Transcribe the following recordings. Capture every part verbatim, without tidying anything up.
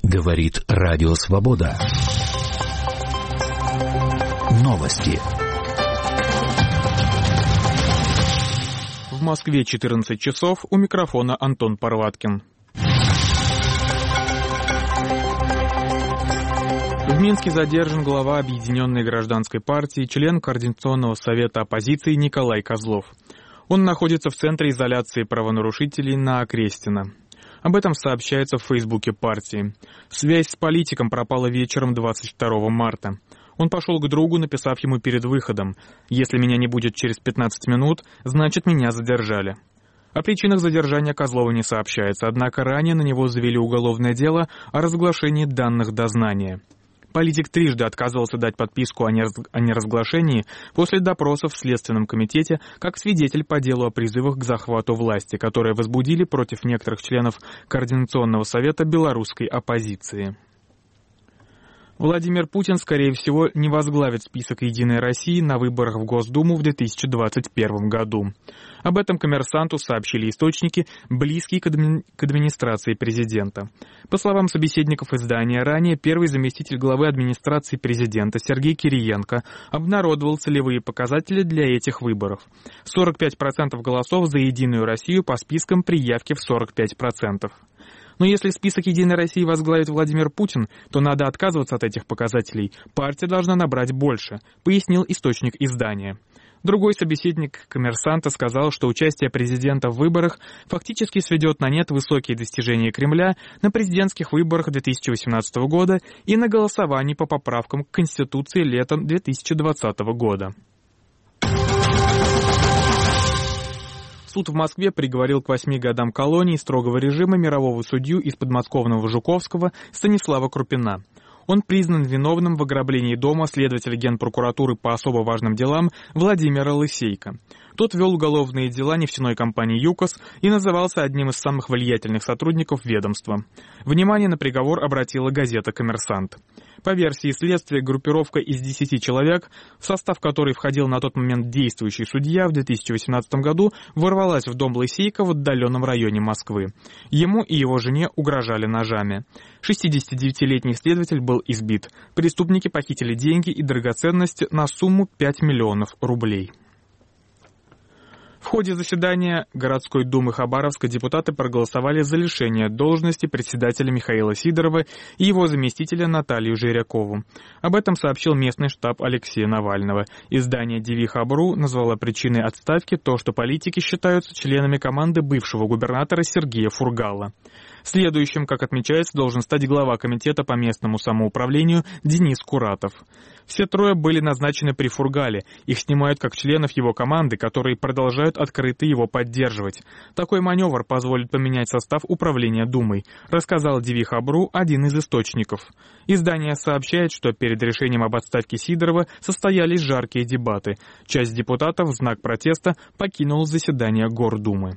Говорит Радио Свобода. Новости. В Москве четырнадцать часов, у микрофона Антон Парваткин. В Минске задержан глава Объединенной гражданской партии, член Координационного совета оппозиции Николай Козлов. Он находится в центре изоляции правонарушителей на Окрестино. Об этом сообщается в Фейсбуке партии. Связь с политиком пропала вечером двадцать второго марта. Он пошел к другу, написав ему перед выходом: «Если меня не будет через пятнадцать минут, значит, меня задержали». О причинах задержания Козлова не сообщается, однако ранее на него завели уголовное дело о разглашении данных дознания. Политик трижды отказывался дать подписку о неразглашении после допросов в Следственном комитете как свидетель по делу о призывах к захвату власти, которые возбудили против некоторых членов Координационного совета белорусской оппозиции. Владимир Путин, скорее всего, не возглавит список «Единой России» на выборах в Госдуму в две тысячи двадцать первом году. Об этом «Коммерсанту» сообщили источники, близкие к, адми... к администрации президента. По словам собеседников издания, ранее первый заместитель главы администрации президента Сергей Кириенко обнародовал целевые показатели для этих выборов. сорок пять процентов голосов за «Единую Россию» по спискам при явке в сорок пять процентов. Но если список «Единой России» возглавит Владимир Путин, то надо отказываться от этих показателей. Партия должна набрать больше, пояснил источник издания. Другой собеседник «Коммерсанта» сказал, что участие президента в выборах фактически сведет на нет высокие достижения Кремля на президентских выборах две тысячи восемнадцатого года и на голосовании по поправкам к Конституции летом две тысячи двадцатого года. Суд в Москве приговорил к восьми годам колонии строгого режима мирового судью из подмосковного Жуковского Станислава Крупина. Он признан виновным в ограблении дома следователя Генпрокуратуры по особо важным делам Владимира Лысейко. Тот вел уголовные дела нефтяной компании «ЮКОС» и назывался одним из самых влиятельных сотрудников ведомства. Внимание на приговор обратила газета «Коммерсант». По версии следствия, группировка из десяти человек, в состав которой входил на тот момент действующий судья, в две тысячи восемнадцатом году ворвалась в дом Лысейко в отдаленном районе Москвы. Ему и его жене угрожали ножами. шестидесятидевятилетний следователь был избит. Преступники похитили деньги и драгоценности на сумму пять миллионов рублей. В ходе заседания городской думы Хабаровска депутаты проголосовали за лишение должности председателя Михаила Сидорова и его заместителя Наталью Жирякову. Об этом сообщил местный штаб Алексея Навального. Издание «Девихабру» назвало причиной отставки то, что политики считаются членами команды бывшего губернатора Сергея Фургала. Следующим, как отмечается, должен стать глава комитета по местному самоуправлению Денис Куратов. Все трое были назначены при Фургале. Их снимают как членов его команды, которые продолжают открыто его поддерживать. Такой маневр позволит поменять состав управления Думой, рассказал Девихабру один из источников. Издание сообщает, что перед решением об отставке Сидорова состоялись жаркие дебаты. Часть депутатов в знак протеста покинула заседание Гордумы.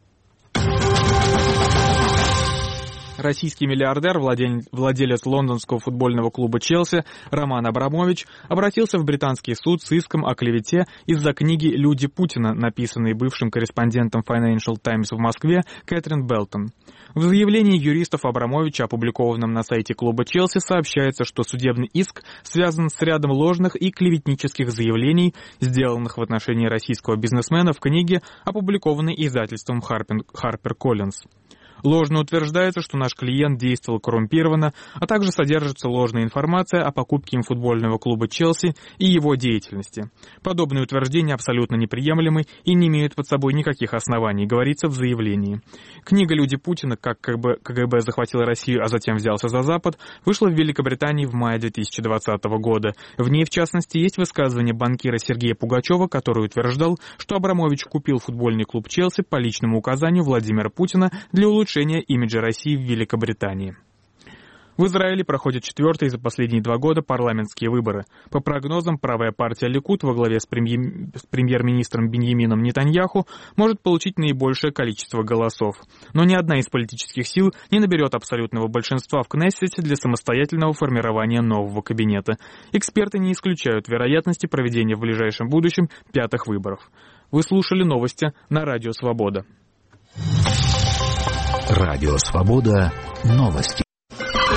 Российский миллиардер, владелец лондонского футбольного клуба «Челси» Роман Абрамович обратился в британский суд с иском о клевете из-за книги «Люди Путина», написанной бывшим корреспондентом Financial Times в Москве Кэтрин Белтон. В заявлении юристов Абрамовича, опубликованном на сайте клуба «Челси», сообщается, что судебный иск связан с рядом ложных и клеветнических заявлений, сделанных в отношении российского бизнесмена в книге, опубликованной издательством HarperCollins. Ложно утверждается, что наш клиент действовал коррумпированно, а также содержится ложная информация о покупке им футбольного клуба «Челси» и его деятельности. Подобные утверждения абсолютно неприемлемы и не имеют под собой никаких оснований, говорится в заявлении. Книга «Люди Путина. Как КГБ захватил Россию, а затем взялся за Запад» вышла в Великобритании в мае две тысячи двадцатого года. В ней, в частности, есть высказывание банкира Сергея Пугачева, который утверждал, что Абрамович купил футбольный клуб «Челси» по личному указанию Владимира Путина для улучшения имиджа России в Великобритании. В Израиле проходят четвертые за последние два года парламентские выборы. По прогнозам, правая партия Ликуд во главе с, премьер... с премьер-министром Биньямином Нетаньяху может получить наибольшее количество голосов. Но ни одна из политических сил не наберет абсолютного большинства в Кнессете для самостоятельного формирования нового кабинета. Эксперты не исключают вероятности проведения в ближайшем будущем пятых выборов. Вы слушали новости на Радио Свобода. Радио Свобода. Новости.